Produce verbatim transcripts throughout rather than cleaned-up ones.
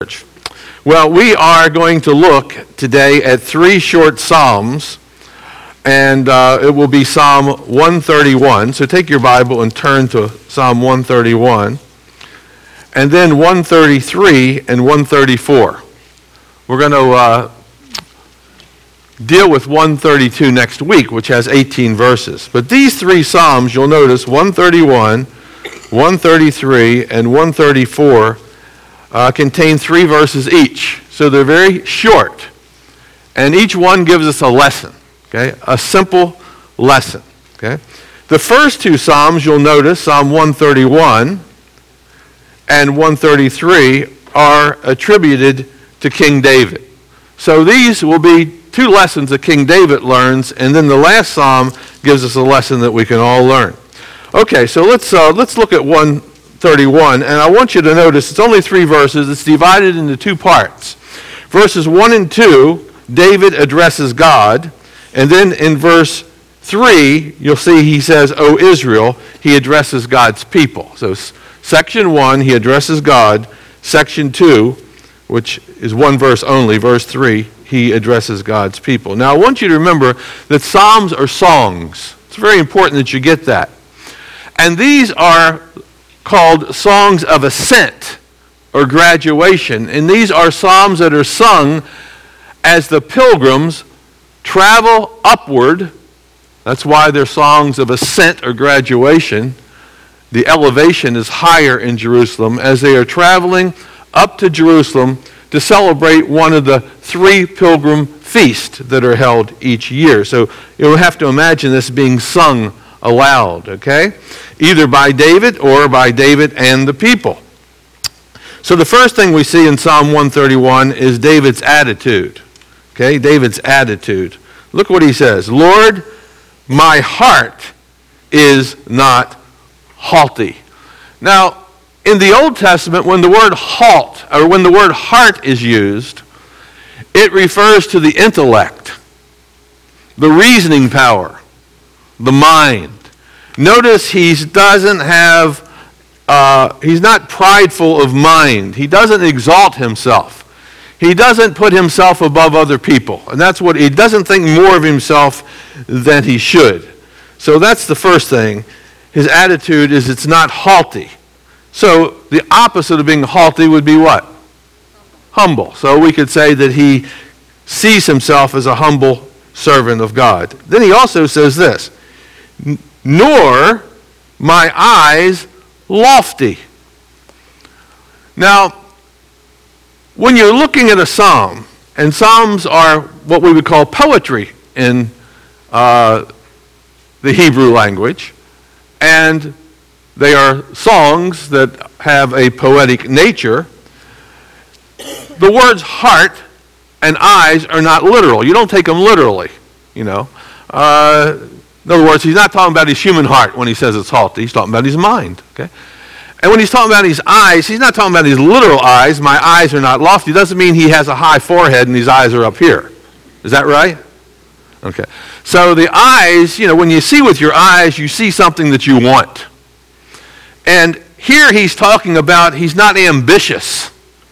Church. Well, we are going to look today at three short Psalms, and uh, it will be Psalm one thirty-one. So take your Bible and turn to Psalm one thirty-one, and then one thirty-three and one thirty-four. We're going to uh, deal with one thirty-two next week, which has eighteen verses. But these three Psalms, you'll notice, one thirty-one, one thirty-three, and one thirty-four, Uh, contain three verses each. So they're very short. And each one gives us a lesson, okay? A simple lesson, okay? The first two Psalms, you'll notice, Psalm one thirty-one and one thirty-three, are attributed to King David. So these will be two lessons that King David learns, and then the last Psalm gives us a lesson that we can all learn. Okay, so let's uh, let's look at one thirty-one, and I want you to notice it's only three verses. It's divided into two parts. Verses one and two, David addresses God, and then in verse three, you'll see he says, "O Israel," he addresses God's people. So section one, he addresses God. Section two, which is one verse only, verse three, he addresses God's people. Now I want you to remember that Psalms are songs. It's very important that you get that. And these are called songs of ascent or graduation. And these are psalms that are sung as the pilgrims travel upward. That's why they're songs of ascent or graduation. The elevation is higher in Jerusalem as they are traveling up to Jerusalem to celebrate one of the three pilgrim feasts that are held each year. So you'll have to imagine this being sung aloud, okay? Either by David or by David and the people. So the first thing we see in Psalm one thirty-one is David's attitude. Okay, David's attitude. Look what he says. "Lord, my heart is not haughty." Now, in the Old Testament, when the word halt, or when the word heart is used, it refers to the intellect, the reasoning power, the mind. Notice he doesn't have, uh, he's not prideful of mind. He doesn't exalt himself. He doesn't put himself above other people. And that's what, he doesn't think more of himself than he should. So that's the first thing. His attitude is it's not haughty. So the opposite of being haughty would be what? Humble. So we could say that he sees himself as a humble servant of God. Then he also says this, "Nor my eyes lofty." Now, when you're looking at a psalm, and psalms are what we would call poetry in uh, the Hebrew language, and they are songs that have a poetic nature, the words heart and eyes are not literal. You don't take them literally, you know. Uh, In other words, he's not talking about his human heart when he says it's haughty. He's talking about his mind. Okay? And when he's talking about his eyes, he's not talking about his literal eyes. My eyes are not lofty. It doesn't mean he has a high forehead and his eyes are up here. Is that right? Okay. So the eyes, you know, when you see with your eyes, you see something that you want. And here he's talking about he's not ambitious.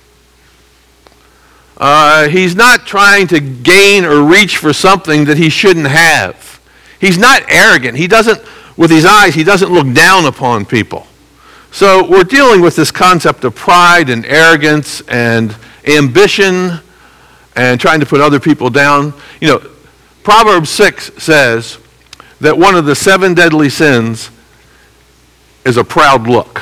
Uh, he's not trying to gain or reach for something that he shouldn't have. He's not arrogant. He doesn't, with his eyes, he doesn't look down upon people. So we're dealing with this concept of pride and arrogance and ambition and trying to put other people down. You know, Proverbs six says that one of the seven deadly sins is a proud look.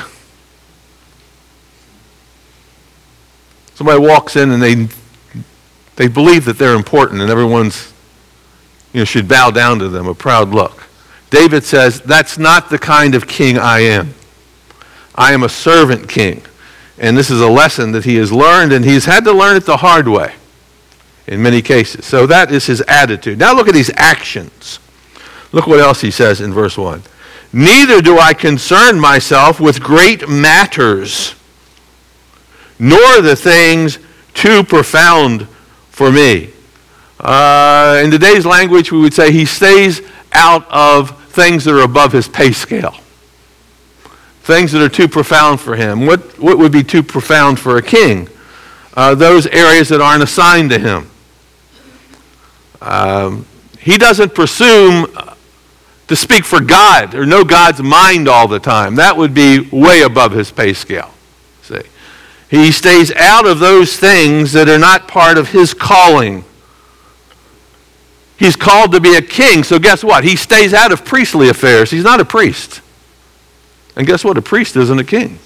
Somebody walks in and they they believe that they're important and everyone's You know, should bow down to them, a proud look. David says, that's not the kind of king I am. I am a servant king. And this is a lesson that he has learned, and he's had to learn it the hard way in many cases. So that is his attitude. Now look at his actions. Look what else he says in verse one. "Neither do I concern myself with great matters, nor the things too profound for me." Uh, in today's language, we would say he stays out of things that are above his pay scale. Things that are too profound for him. What, what would be too profound for a king? uh, those areas that aren't assigned to him. Um, he doesn't presume to speak for God or know God's mind all the time. That would be way above his pay scale. See, he stays out of those things that are not part of his calling. He's called to be a king, so guess what? He stays out of priestly affairs. He's not a priest. And guess what? A priest isn't a king.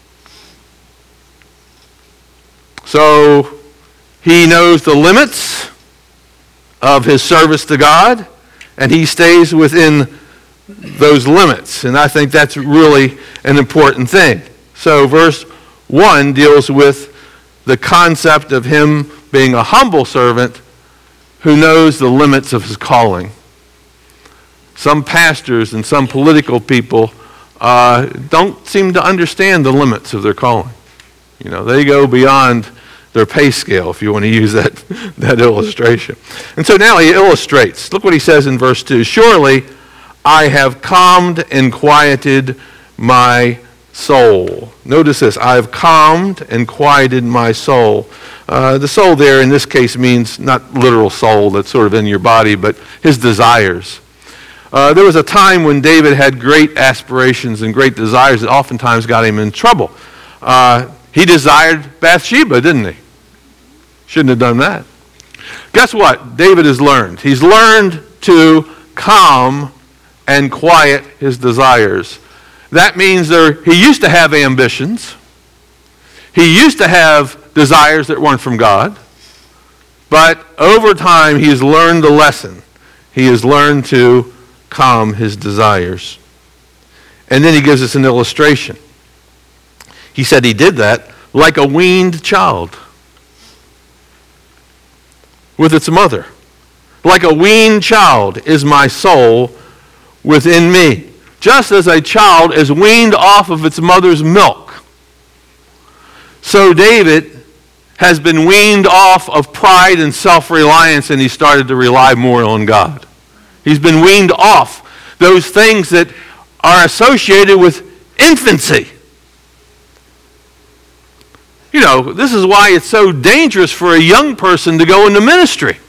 So he knows the limits of his service to God, and he stays within those limits. And I think that's really an important thing. So verse one deals with the concept of him being a humble servant who knows the limits of his calling. Some pastors and some political people uh, don't seem to understand the limits of their calling. You know, they go beyond their pay scale, if you want to use that, that illustration. And so now he illustrates. Look what he says in verse two. Surely I have calmed and quieted my soul. Notice this. I have calmed and quieted my soul. Uh, the soul there in this case means not literal soul that's sort of in your body, but his desires. Uh, there was a time when David had great aspirations and great desires that oftentimes got him in trouble. Uh, he desired Bathsheba, didn't he? Shouldn't have done that. Guess what? David has learned. He's learned to calm and quiet his desires. That means there, he used to have ambitions. He used to have desires that weren't from God. But over time, he has learned the lesson. He has learned to calm his desires. And then he gives us an illustration. He said he did that like a weaned child with its mother. Like a weaned child is my soul within me. Just as a child is weaned off of its mother's milk, so David has been weaned off of pride and self-reliance, and he started to rely more on God. He's been weaned off those things that are associated with infancy. You know, this is why it's so dangerous for a young person to go into ministry.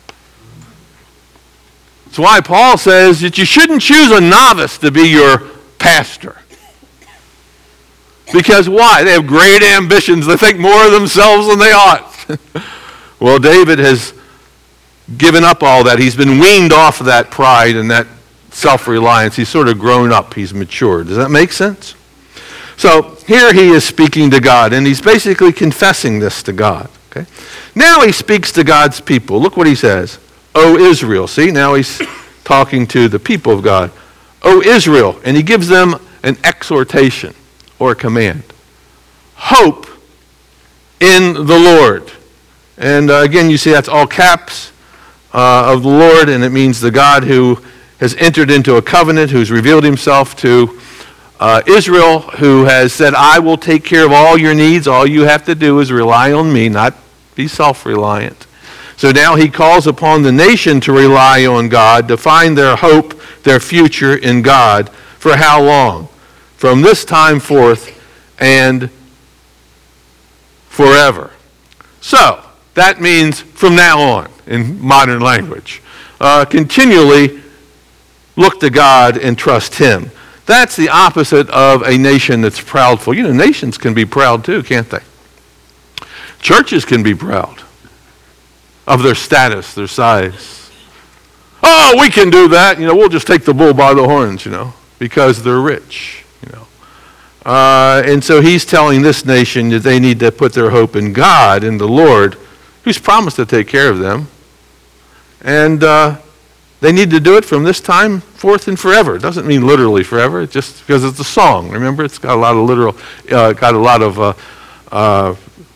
That's why Paul says that you shouldn't choose a novice to be your pastor. Because why? They have great ambitions. They think more of themselves than they ought. Well, David has given up all that. He's been weaned off of that pride and that self-reliance. He's sort of grown up. He's matured. Does that make sense? So here he is speaking to God, and he's basically confessing this to God. Okay? Now he speaks to God's people. Look what he says. O Israel. See, now he's talking to the people of God. O Israel. And he gives them an exhortation or a command. Hope in the Lord. And uh, again, you see that's all caps uh, of the Lord, and it means the God who has entered into a covenant, who's revealed himself to uh, Israel, who has said, I will take care of all your needs. All you have to do is rely on me, not be self-reliant. So now he calls upon the nation to rely on God, to find their hope, their future in God. For how long? From this time forth and forever. So, that means from now on, in modern language. Uh, continually look to God and trust him. That's the opposite of a nation that's proudful. You know, nations can be proud too, can't they? Churches can be proud of their status, their size. Oh, we can do that. You know, we'll just take the bull by the horns, you know, because they're rich, you know. Uh, and so he's telling this nation that they need to put their hope in God, in the Lord, who's promised to take care of them. And uh, they need to do it from this time forth and forever. It doesn't mean literally forever, it's just because it's a song. Remember, it's got a lot of literal, uh, got a lot of uh, uh,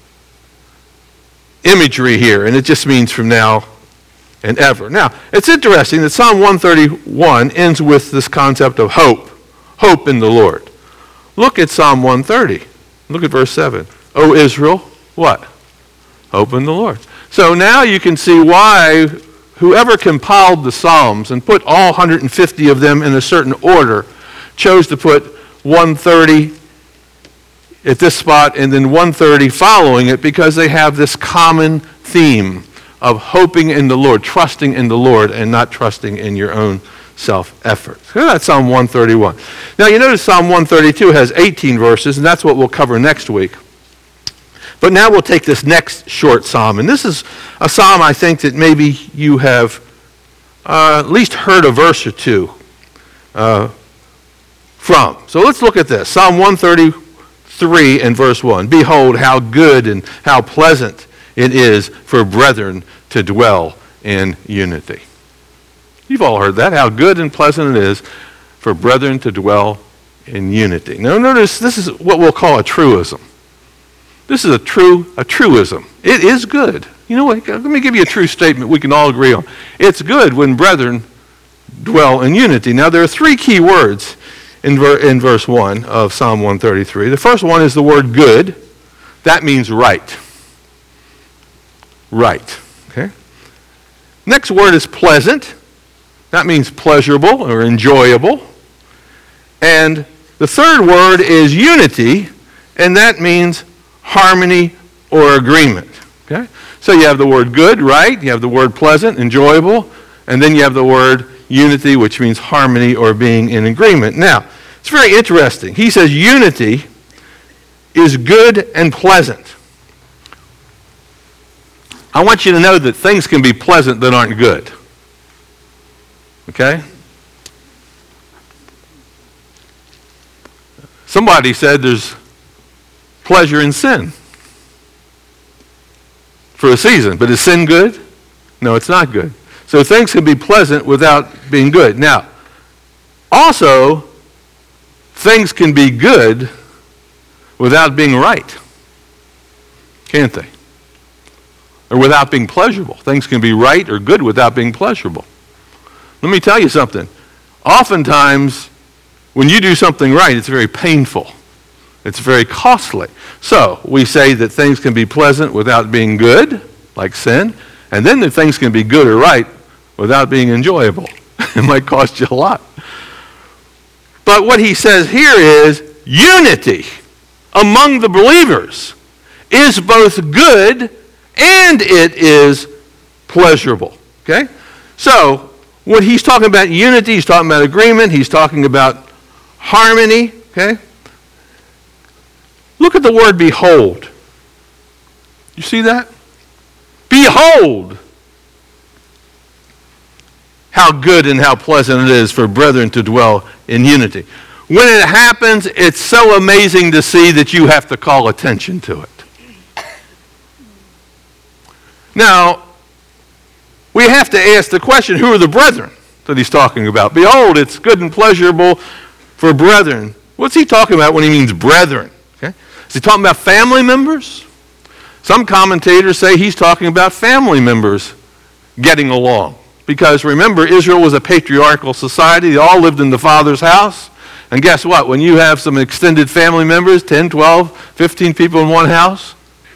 imagery here, and it just means from now and ever. Now, it's interesting that Psalm one thirty-one ends with this concept of hope, hope in the Lord. Look at Psalm one thirty. Look at verse seven. O Israel, what? Hope in the Lord. So now you can see why whoever compiled the Psalms and put all one hundred fifty of them in a certain order chose to put one thirty at this spot and then one thirty following it because they have this common theme of hoping in the Lord, trusting in the Lord, and not trusting in your own self-effort. So that's Psalm one thirty-one. Now you notice Psalm one thirty-two has eighteen verses, and that's what we'll cover next week. But now we'll take this next short psalm, and this is a psalm I think that maybe you have uh, at least heard a verse or two uh, from. So let's look at this. Psalm one thirty-three and verse one. Behold, how good and how pleasant it is for brethren to dwell in unity. You've all heard that, how good and pleasant it is for brethren to dwell in unity. Now notice this is what we'll call a truism. This is a true a truism. It is good. You know what? Let me give you a true statement we can all agree on. It's good when brethren dwell in unity. Now there are three key words in, ver- in verse one of Psalm one thirty-three. The first one is the word good. That means right. Right. Okay. Next word is pleasant. That means pleasurable or enjoyable. And the third word is unity, and that means harmony or agreement. Okay? So you have the word good, right? You have the word pleasant, enjoyable, and then you have the word unity, which means harmony or being in agreement. Now, it's very interesting. He says unity is good and pleasant. I want you to know that things can be pleasant that aren't good. Okay? Somebody said there's pleasure in sin for a season, but is sin good? No, it's not good. So things can be pleasant without being good. Now, also, things can be good without being right, can't they? Or without being pleasurable. Things can be right or good without being pleasurable. Let me tell you something. Oftentimes, when you do something right, it's very painful. It's very costly. So, we say that things can be pleasant without being good, like sin, and then that things can be good or right without being enjoyable. It might cost you a lot. But what he says here is unity among the believers is both good and it is pleasurable. Okay? So, when he's talking about unity, he's talking about agreement, he's talking about harmony. Okay? Look at the word behold. You see that? Behold how good and how pleasant it is for brethren to dwell in unity. When it happens, it's so amazing to see that you have to call attention to it. Now, we have to ask the question, who are the brethren that he's talking about? Behold, it's good and pleasurable for brethren. What's he talking about when he means brethren? Okay? Is he talking about family members? Some commentators say he's talking about family members getting along. Because remember, Israel was a patriarchal society. They all lived in the father's house. And guess what? When you have some extended family members, ten, twelve, fifteen people in one house,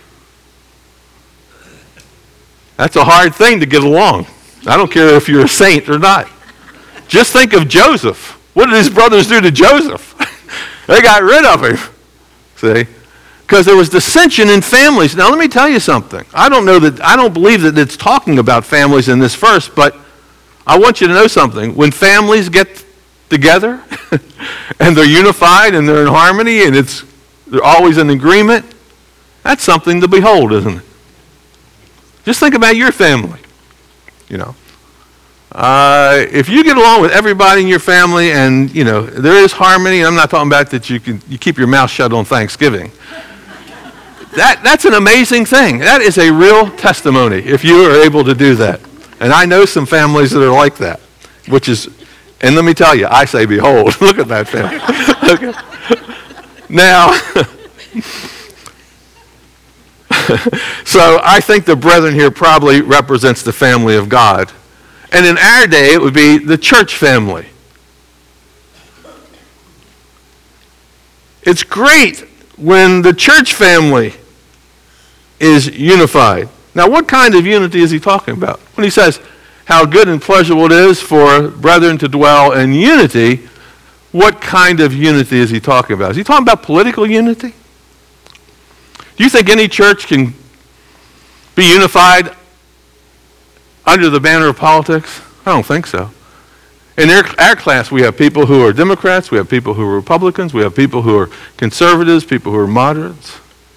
that's a hard thing to get along. I don't care if you're a saint or not. Just think of Joseph. What did his brothers do to Joseph? They got rid of him. See? Because there was dissension in families. Now let me tell you something. I don't know that I don't believe that it's talking about families in this verse, but I want you to know something. When families get together and they're unified and they're in harmony and it's they're always in agreement, that's something to behold, isn't it? Just think about your family, you know. Uh, if you get along with everybody in your family and, you know, there is harmony, and I'm not talking about that you can you keep your mouth shut on Thanksgiving. That that's an amazing thing. That is a real testimony if you are able to do that. And I know some families that are like that, which is, and let me tell you, I say behold. Look at that family. Okay. Now, so I think the brethren here probably represents the family of God. And in our day, it would be the church family. It's great when the church family is unified. Now, what kind of unity is he talking about? When he says how good and pleasurable it is for brethren to dwell in unity, what kind of unity is he talking about? Is he talking about political unity? Do you think any church can be unified under the banner of politics? I don't think so. In our, our class, we have people who are Democrats, we have people who are Republicans, we have people who are conservatives, people who are moderates.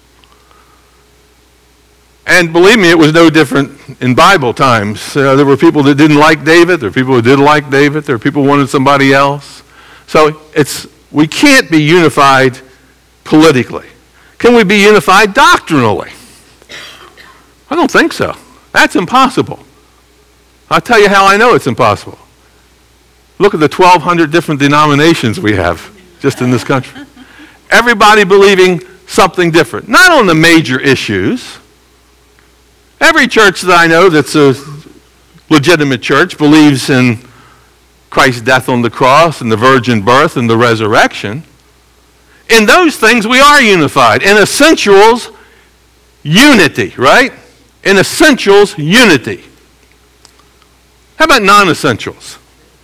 And believe me, it was no different in Bible times. Uh, there were people that didn't like David, there were people who did like David, there were people who wanted somebody else. So it's we can't be unified politically. Can we be unified doctrinally? I don't think so. That's impossible. I'll tell you how I know it's impossible. Look at the twelve hundred different denominations we have just in this country. Everybody believing something different. Not on the major issues. Every church that I know that's a legitimate church believes in Christ's death on the cross and the virgin birth and the resurrection. In those things we are unified. In essentials, unity, right? In essentials, unity. How about non-essentials?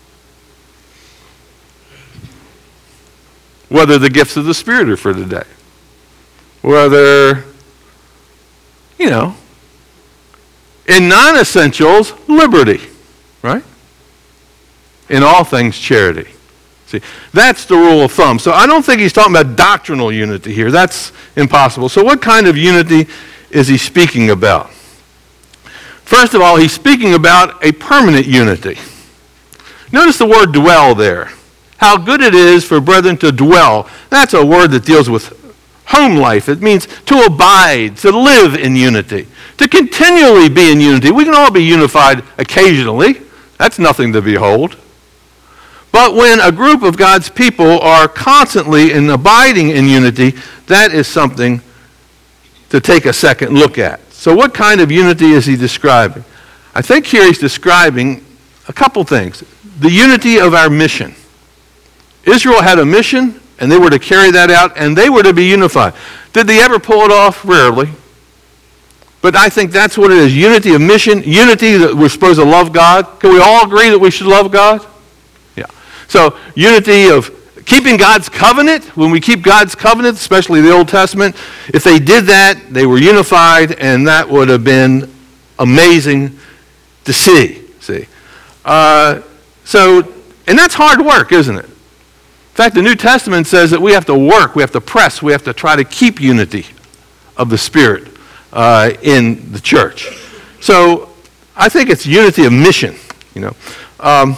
Whether the gifts of the Spirit are for today. Whether, you know, in non-essentials, liberty, right? In all things, charity. See, that's the rule of thumb. So I don't think he's talking about doctrinal unity here. That's impossible. So what kind of unity is he speaking about? First of all, he's speaking about a permanent unity. Notice the word dwell there. How good it is for brethren to dwell. That's a word that deals with home life. It means to abide, to live in unity, to continually be in unity. We can all be unified occasionally. That's nothing to behold. But when a group of God's people are constantly and abiding in unity, that is something to take a second look at. So what kind of unity is he describing? I think here he's describing a couple things. The unity of our mission. Israel had a mission, and they were to carry that out, and they were to be unified. Did they ever pull it off? Rarely. But I think that's what it is. Unity of mission, unity that we're supposed to love God. Can we all agree that we should love God? Yeah. So unity of keeping God's covenant. When we keep God's covenant, especially the Old Testament, if they did that, they were unified, and that would have been amazing to see. See, uh, so, and that's hard work, isn't it? In fact, the New Testament says that we have to work, we have to press, we have to try to keep unity of the Spirit uh, in the church. So I think it's unity of mission. You know, um,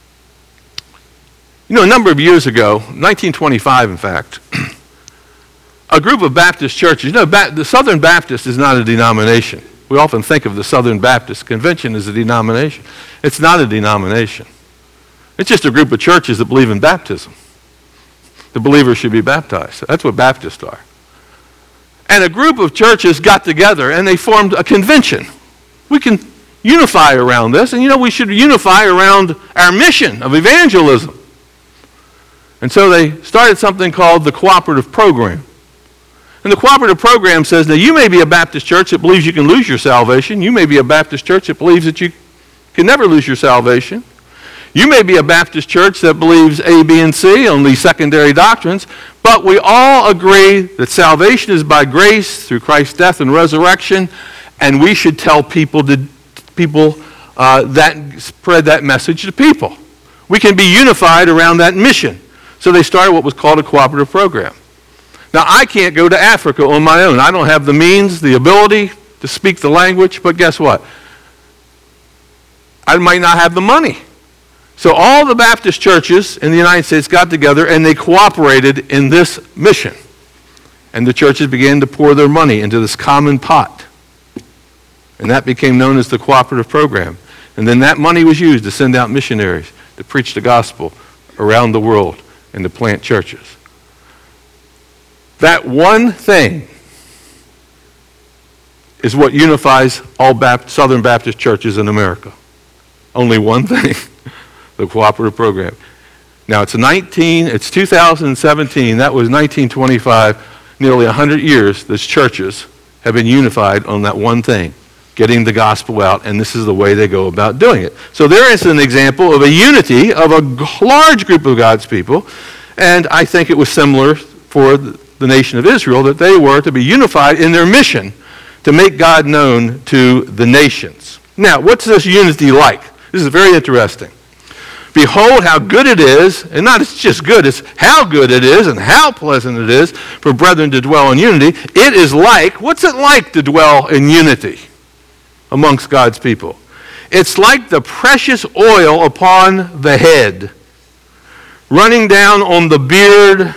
you know, a number of years ago, nineteen twenty-five, in fact, a group of Baptist churches. You know, ba- the Southern Baptist is not a denomination. We often think of the Southern Baptist Convention as a denomination. It's not a denomination. It's just a group of churches that believe in baptism. The believers should be baptized. That's what Baptists are. And a group of churches got together and they formed a convention. We can unify around this, and you know, we should unify around our mission of evangelism. And so they started something called the Cooperative Program. And the Cooperative Program says, now you may be a Baptist church that believes you can lose your salvation. You may be a Baptist church that believes that you can never lose your salvation. You may be a Baptist church that believes A, B, and C on these secondary doctrines, but we all agree that salvation is by grace through Christ's death and resurrection, and we should tell people to people uh, that spread that message to people. We can be unified around that mission. So they started what was called a cooperative program. Now, I can't go to Africa on my own. I don't have the means, the ability to speak the language, but guess what? I might not have the money. So all the Baptist churches in the United States got together and they cooperated in this mission. And the churches began to pour their money into this common pot. And that became known as the cooperative program. And then that money was used to send out missionaries to preach the gospel around the world and to plant churches. That one thing is what unifies all Baptist, Southern Baptist churches in America. Only one thing. The cooperative program. Now it's nineteen, it's two thousand seventeen, that was nineteen twenty-five, nearly one hundred years, these churches have been unified on that one thing, getting the gospel out, and this is the way they go about doing it. So there is an example of a unity of a large group of God's people, and I think it was similar for the, the nation of Israel, that they were to be unified in their mission to make God known to the nations. Now, what's this unity like? This is very interesting. Behold how good it is, and not it's just good, it's how good it is and how pleasant it is for brethren to dwell in unity. It is like, what's it like to dwell in unity amongst God's people? It's like the precious oil upon the head, running down on the beard,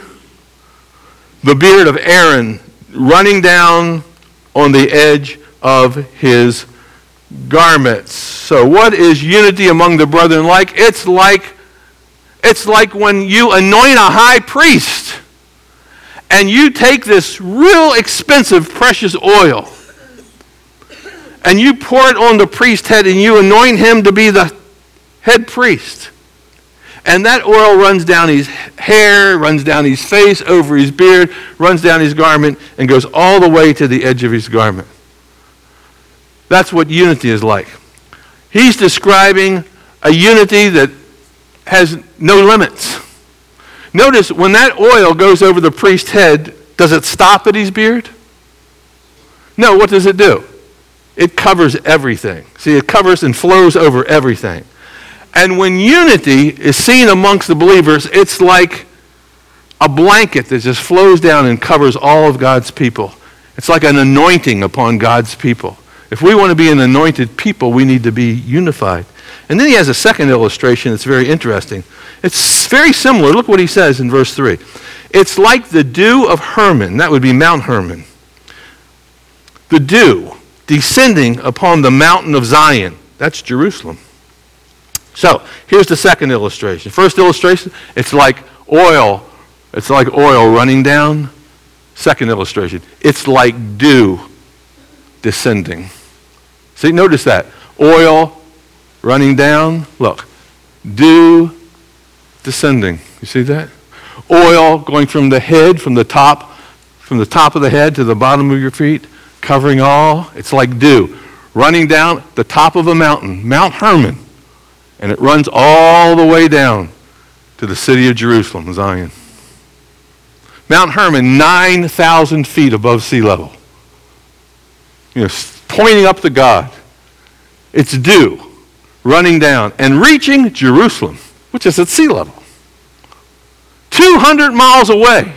the beard of Aaron, running down on the edge of his garments. So what is unity among the brethren like? It's like it's like when you anoint a high priest and you take this real expensive precious oil and you pour it on the priest's head and you anoint him to be the head priest. And that oil runs down his hair, runs down his face, over his beard, runs down his garment, and goes all the way to the edge of his garment. That's what unity is like. He's describing a unity that has no limits. Notice when that oil goes over the priest's head, does it stop at his beard? No, what does it do? It covers everything. See, it covers and flows over everything. And when unity is seen amongst the believers, it's like a blanket that just flows down and covers all of God's people. It's like an anointing upon God's people. If we want to be an anointed people, we need to be unified. And then he has a second illustration that's very interesting. It's very similar. Look what he says in verse three. It's like the dew of Hermon. That would be Mount Hermon. The dew descending upon the mountain of Zion. That's Jerusalem. So, here's the second illustration. First illustration, it's like oil. It's like oil running down. Second illustration, it's like dew descending. See, notice that. Oil running down. Look, dew descending. You see that? Oil going from the head, from the top, from the top of the head to the bottom of your feet, covering all. It's like dew running down the top of a mountain, Mount Hermon. And it runs all the way down to the city of Jerusalem, Zion. Mount Hermon, nine thousand feet above sea level. You know, pointing up to God. It's dew running down and reaching Jerusalem, which is at sea level. two hundred miles away.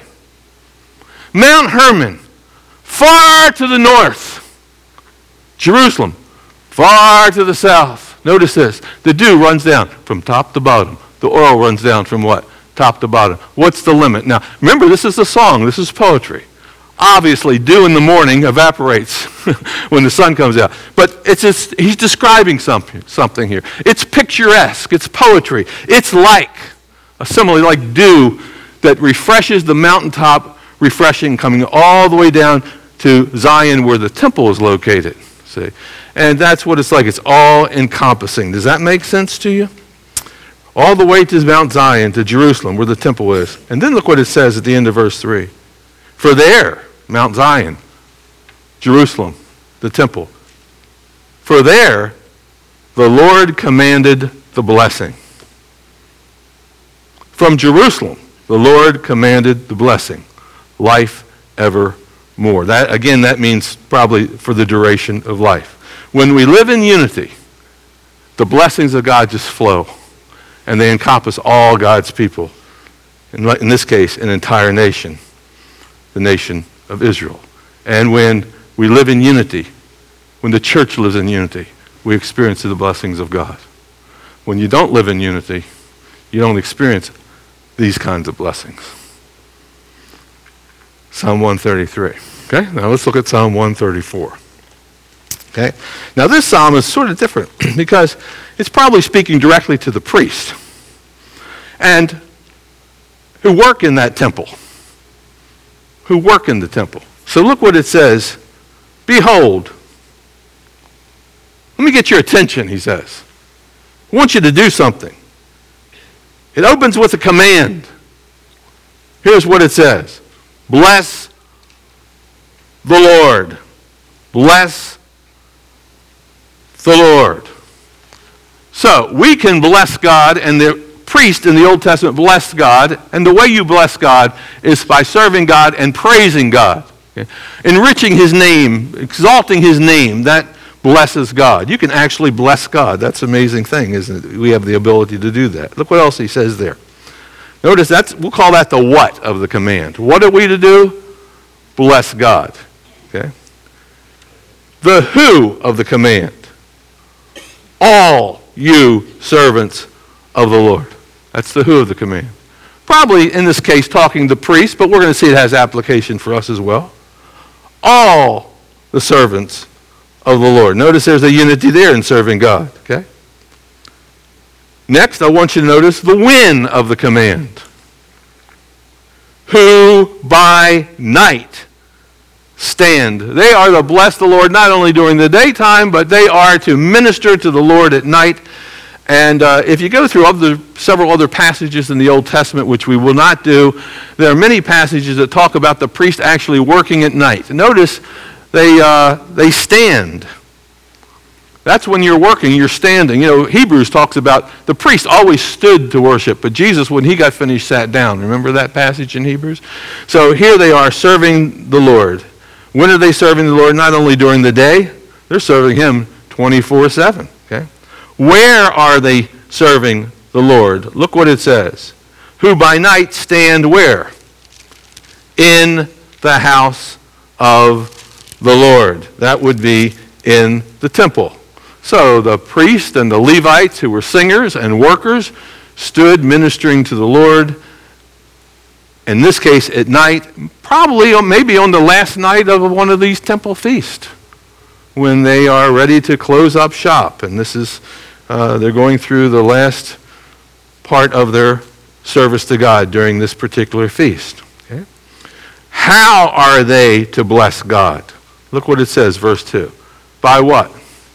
Mount Hermon, far to the north. Jerusalem, far to the south. Notice this. The dew runs down from top to bottom. The oil runs down from what? Top to bottom. What's the limit? Now, remember, this is a song. This is poetry. Obviously, dew in the morning evaporates when the sun comes out. But it's just, he's describing something, something here. It's picturesque. It's poetry. It's like, a simile like dew that refreshes the mountaintop, refreshing, coming all the way down to Zion where the temple is located. See? And that's what it's like. It's all encompassing. Does that make sense to you? All the way to Mount Zion, to Jerusalem, where the temple is. And then look what it says at the end of verse three. For there, Mount Zion, Jerusalem, the temple. For there, the Lord commanded the blessing. From Jerusalem, the Lord commanded the blessing. Life evermore. That, again, that means probably for the duration of life. When we live in unity, the blessings of God just flow, and they encompass all God's people. In, in this case, an entire nation, the nation of Israel. And when we live in unity, when the church lives in unity, we experience the blessings of God. When you don't live in unity, you don't experience these kinds of blessings. Psalm one thirty-three. Okay, now let's look at Psalm one thirty-four. Okay, now this psalm is sort of different because it's probably speaking directly to the priest and who work in that temple, who work in the temple. So look what it says. Behold, let me get your attention, he says. I want you to do something. It opens with a command. Here's what it says. Bless the Lord. Bless the Lord. So we can bless God, and the priest in the Old Testament blessed God, and the way you bless God is by serving God and praising God. Okay? Enriching his name, exalting his name, that blesses God. You can actually bless God. That's an amazing thing, isn't it? We have the ability to do that. Look what else he says there. Notice that's, we'll call that the what of the command. What are we to do? Bless God. Okay? The who of the command. All you servants of the Lord. That's the who of the command. Probably in this case talking to priests, but we're going to see it has application for us as well. All the servants of the Lord. Notice there's a unity there in serving God. Okay? Next, I want you to notice the when of the command. Who by night stand. They are to bless the Lord not only during the daytime, but they are to minister to the Lord at night. And uh, if you go through other, several other passages in the Old Testament, which we will not do, there are many passages that talk about the priest actually working at night. Notice they, uh, they stand. That's when you're working, you're standing. You know, Hebrews talks about the priest always stood to worship, but Jesus, when he got finished, sat down. Remember that passage in Hebrews? So here they are serving the Lord. When are they serving the Lord? Not only during the day, they're serving him twenty-four seven. Okay? Where are they serving the Lord? Look what it says. Who by night stand where? In the house of the Lord. That would be in the temple. So the priest and the Levites, who were singers and workers, stood ministering to the Lord. In this case, at night, probably maybe on the last night of one of these temple feasts, when they are ready to close up shop. And this is, uh, they're going through the last part of their service to God during this particular feast. Okay? How are they to bless God? Look what it says, verse two. By what?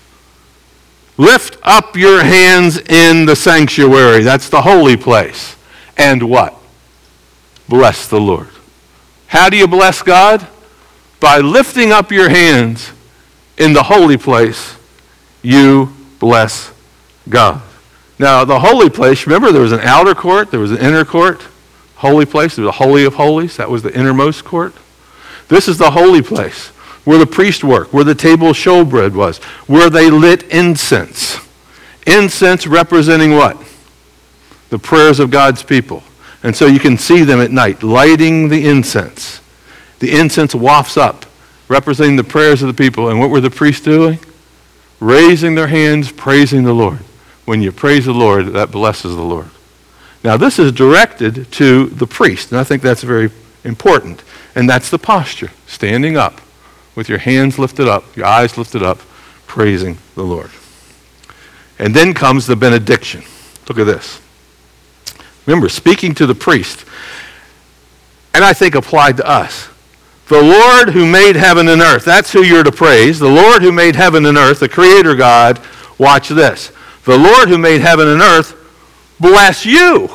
Lift up your hands in the sanctuary. That's the holy place. And what? Bless the Lord. How do you bless God? By lifting up your hands in the holy place, you bless God. Now, the holy place, remember there was an outer court, there was an inner court, holy place, there was a holy of holies, that was the innermost court. This is the holy place, where the priest worked, where the table of showbread was, where they lit incense. Incense representing what? The prayers of God's people. And so you can see them at night, lighting the incense. The incense wafts up, representing the prayers of the people. And what were the priests doing? Raising their hands, praising the Lord. When you praise the Lord, that blesses the Lord. Now this is directed to the priest, and I think that's very important. And that's the posture, standing up with your hands lifted up, your eyes lifted up, praising the Lord. And then comes the benediction. Look at this. Remember, speaking to the priest, and I think applied to us. The Lord who made heaven and earth, that's who you're to praise. The Lord who made heaven and earth, the Creator God, watch this. The Lord who made heaven and earth, bless you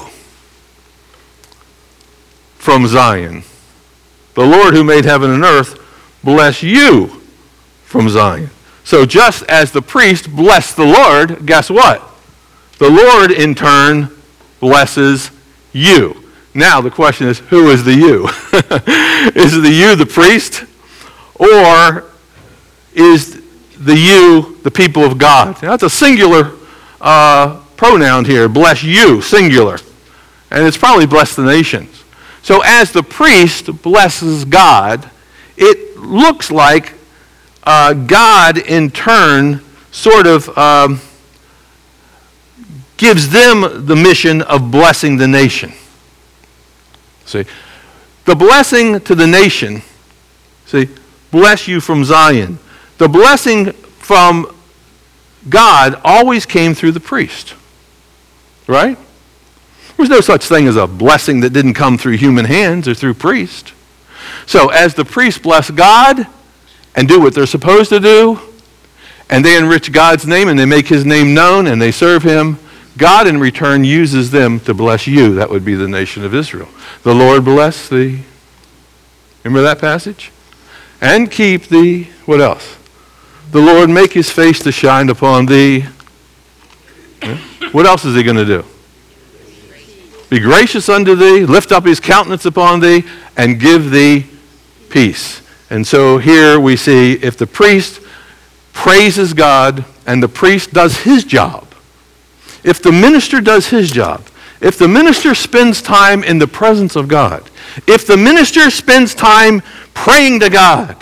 from Zion. The Lord who made heaven and earth, bless you from Zion. So just as the priest blessed the Lord, guess what? The Lord in turn blesses you. Now the question is, who is the you? Is the you the priest? Or is the you the people of God? Now, that's a singular uh, pronoun here. Bless you, singular. And it's probably bless the nations. So as the priest blesses God, it looks like uh, God in turn sort of um, gives them the mission of blessing the nation. See, the blessing to the nation, see, bless you from Zion. The blessing from God always came through the priest, right? There's no such thing as a blessing that didn't come through human hands or through priest. So as the priests bless God and do what they're supposed to do, and they enrich God's name and they make his name known and they serve him, God in return uses them to bless you. That would be the nation of Israel. The Lord bless thee. Remember that passage? And keep thee. What else? The Lord make his face to shine upon thee. Yeah. What else is he going to do? be gracious unto thee, lift up his countenance upon thee, and give thee peace. And so here we see if the priest praises God and the priest does his job, if the minister does his job, if the minister spends time in the presence of God, if the minister spends time praying to God,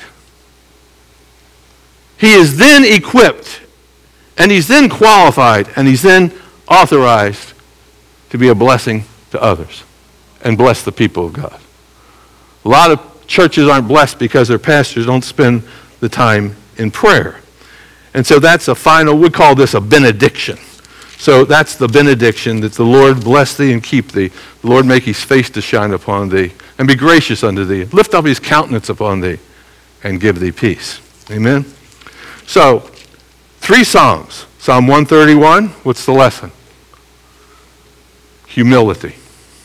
he is then equipped, and he's then qualified, and he's then authorized to be a blessing to others and bless the people of God. A lot of churches aren't blessed because their pastors don't spend the time in prayer. And so that's a final, we call this a benediction. So that's the benediction, that the Lord bless thee and keep thee. The Lord make his face to shine upon thee and be gracious unto thee. Lift up his countenance upon thee and give thee peace. Amen? So, three Psalms. Psalm one thirty-one, what's the lesson? Humility.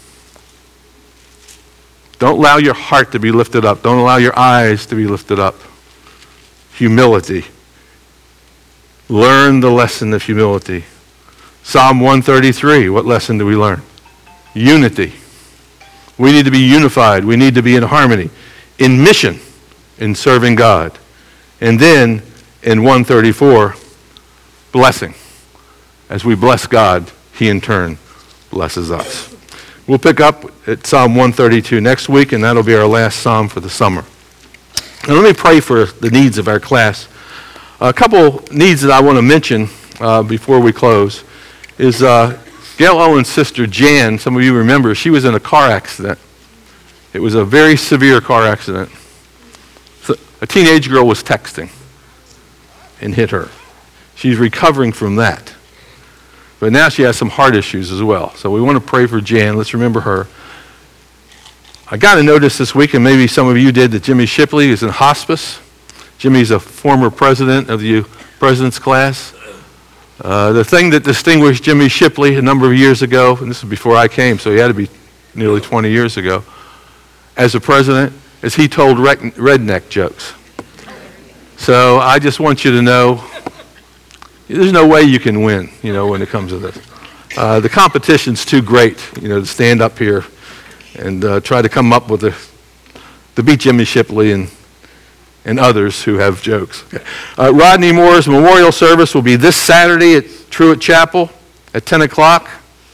Don't allow your heart to be lifted up. Don't allow your eyes to be lifted up. Humility. Learn the lesson of humility. Psalm one thirty-three, what lesson do we learn? Unity. We need to be unified. We need to be in harmony, in mission, in serving God. And then in one thirty-four, blessing. As we bless God, he in turn blesses us. We'll pick up at Psalm one thirty-two next week, and that'll be our last psalm for the summer. Now let me pray for the needs of our class. A couple needs that I want to mention uh, before we close is uh, Gail Owen's sister Jan. Some of you remember, she was in a car accident. It was a very severe car accident. So a teenage girl was texting and hit her. She's recovering from that. But now she has some heart issues as well. So we want to pray for Jan. Let's remember her. I got a notice this week, and maybe some of you did, that Jimmy Shipley is in hospice. Jimmy's a former president of the president's class. Uh, the thing that distinguished Jimmy Shipley a number of years ago, and this is before I came, so he had to be nearly twenty years ago, as a president, is he told rec- redneck jokes. So I just want you to know, there's no way you can win, you know, when it comes to this. Uh, the competition's too great, you know, to stand up here and uh, try to come up with a, to beat Jimmy Shipley and and others who have jokes. Okay. Uh, Rodney Moore's memorial service will be this Saturday at Truett Chapel at ten o'clock.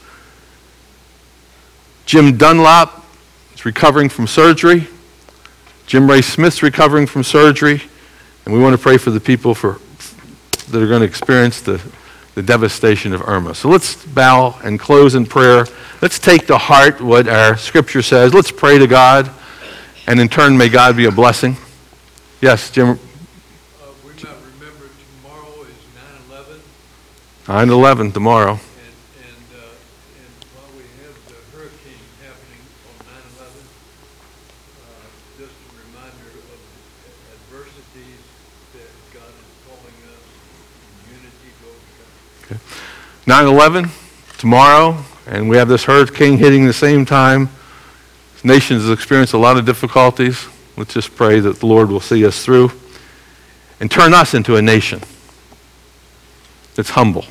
Jim Dunlop is recovering from surgery. Jim Ray Smith's recovering from surgery. And we want to pray for the people for that are going to experience the, the devastation of Irma. So let's bow and close in prayer. Let's take to heart what our scripture says. Let's pray to God, and in turn may God be a blessing. Yes, Jim. Uh, we might remember tomorrow is nine eleven. nine eleven tomorrow. And, and, uh, and while we have the hurricane happening on nine eleven, uh, just a reminder of the adversities that God is calling us, unity to overcome. Okay. nine eleven tomorrow, and we have this hurricane hitting the same time. This nation has experienced a lot of difficulties. Let's just pray that the Lord will see us through and turn us into a nation that's humble.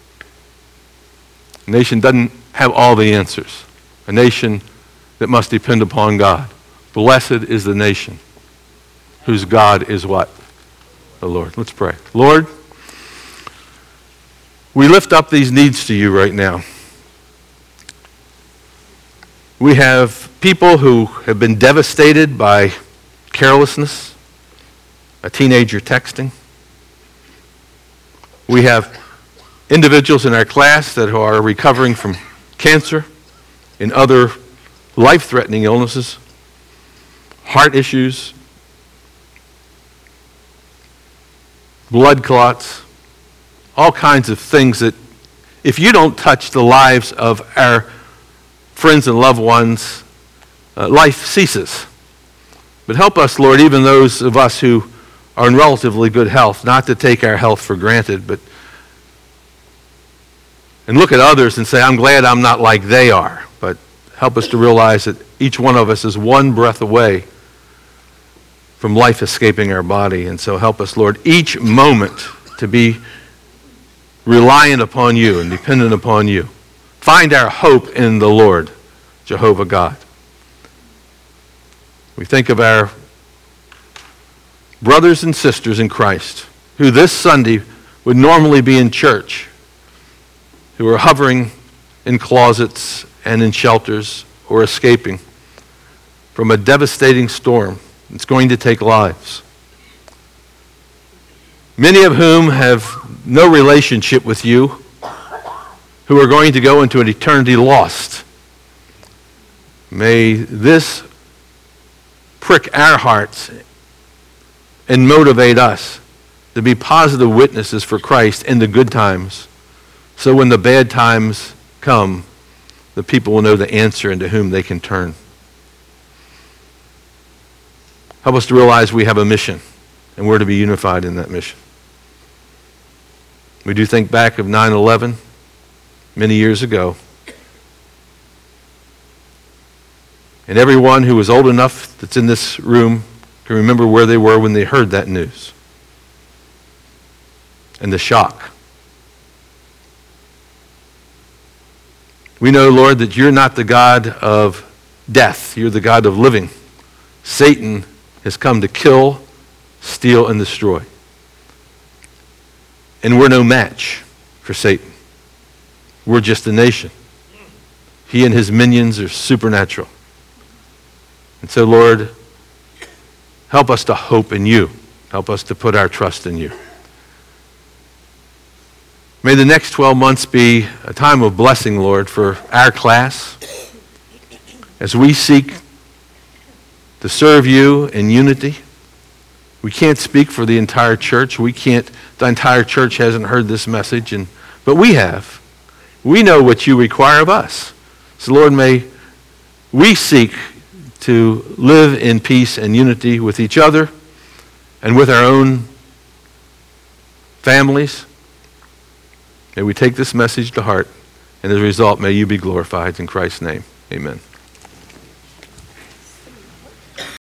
A nation doesn't have all the answers. A nation that must depend upon God. Blessed is the nation whose God is what? The Lord. Let's pray. Lord, we lift up these needs to you right now. We have people who have been devastated by carelessness, a teenager texting. We have individuals in our class that are recovering from cancer and other life-threatening illnesses, heart issues, blood clots, all kinds of things that if you don't touch the lives of our friends and loved ones, uh, life ceases. But help us, Lord, even those of us who are in relatively good health, not to take our health for granted, but and look at others and say, I'm glad I'm not like they are. But help us to realize that each one of us is one breath away from life escaping our body. And so help us, Lord, each moment to be reliant upon you and dependent upon you. Find our hope in the Lord Jehovah God. We think of our brothers and sisters in Christ who this Sunday would normally be in church, who are hovering in closets and in shelters or escaping from a devastating storm that's going to take lives. Many of whom have no relationship with you, who are going to go into an eternity lost. May this prick our hearts and motivate us to be positive witnesses for Christ in the good times, so when the bad times come, the people will know the answer and to whom they can turn. Help us to realize we have a mission, and we're to be unified in that mission. We do think back of nine eleven, many years ago. And everyone who was old enough that's in this room can remember where they were when they heard that news. And the shock. We know, Lord, that you're not the God of death. You're the God of living. Satan has come to kill, steal, and destroy. And we're no match for Satan. We're just a nation. He and his minions are supernatural. And so, Lord, help us to hope in you. Help us to put our trust in you. May the next twelve months be a time of blessing, Lord, for our class as we seek to serve you in unity. We can't speak for the entire church. We can't, the entire church hasn't heard this message, and but we have. We know what you require of us. So, Lord, may we seek to live in peace and unity with each other and with our own families. May we take this message to heart, and as a result, may you be glorified in Christ's name. Amen.